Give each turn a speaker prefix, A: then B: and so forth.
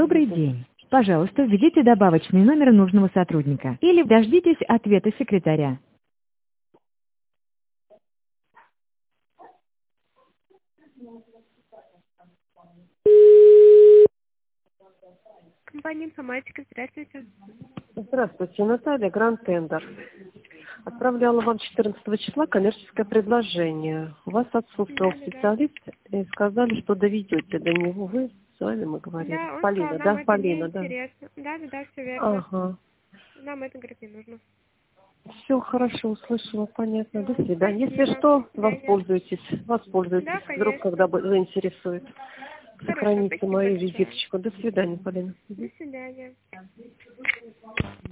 A: Добрый день. Пожалуйста, введите добавочный номер нужного сотрудника или дождитесь ответа секретаря.
B: Компания «Информатика», здравствуйте.
C: Здравствуйте, Наталья, Гранд Тендер. Отправляла вам 14 числа коммерческое предложение. У вас отсутствовал специалист, и сказали, что доведете до него. Вы с вами мы говорили.
B: Да, он
C: Полина,
B: сказал, нам
C: да?
B: это не
C: Полина, да?
B: интересно. Да, все верно.
C: Ага.
B: Нам это, говорит, не нужно.
C: Все хорошо, услышала, понятно. До
B: Всё,
C: свидания. Если
B: спасибо.
C: что,
B: До свидания.
C: воспользуйтесь.
B: Да,
C: Вдруг, когда
B: конечно.
C: заинтересует.
B: Хорошо,
C: Сохраните
B: спасибо
C: мою
B: большое.
C: визиточку. До свидания, Полина.
B: До свидания.